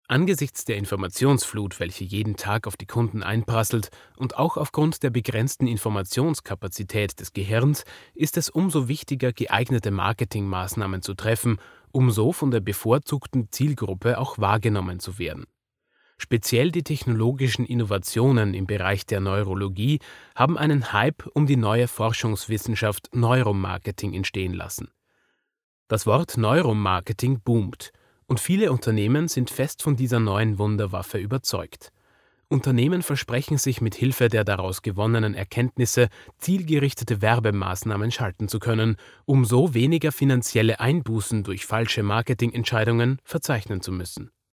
Angesichts der Informationsflut, welche jeden Tag auf die Kunden einprasselt, und auch aufgrund der begrenzten Informationskapazität des Gehirns, ist es umso wichtiger, geeignete Marketingmaßnahmen zu treffen, um so von der bevorzugten Zielgruppe auch wahrgenommen zu werden. Speziell die technologischen Innovationen im Bereich der Neurologie haben einen Hype um die neue Forschungswissenschaft Neuromarketing entstehen lassen. Das Wort Neuromarketing boomt und viele Unternehmen sind fest von dieser neuen Wunderwaffe überzeugt. Unternehmen versprechen sich mit Hilfe der daraus gewonnenen Erkenntnisse zielgerichtete Werbemaßnahmen schalten zu können, um so weniger finanzielle Einbußen durch falsche Marketingentscheidungen verzeichnen zu müssen.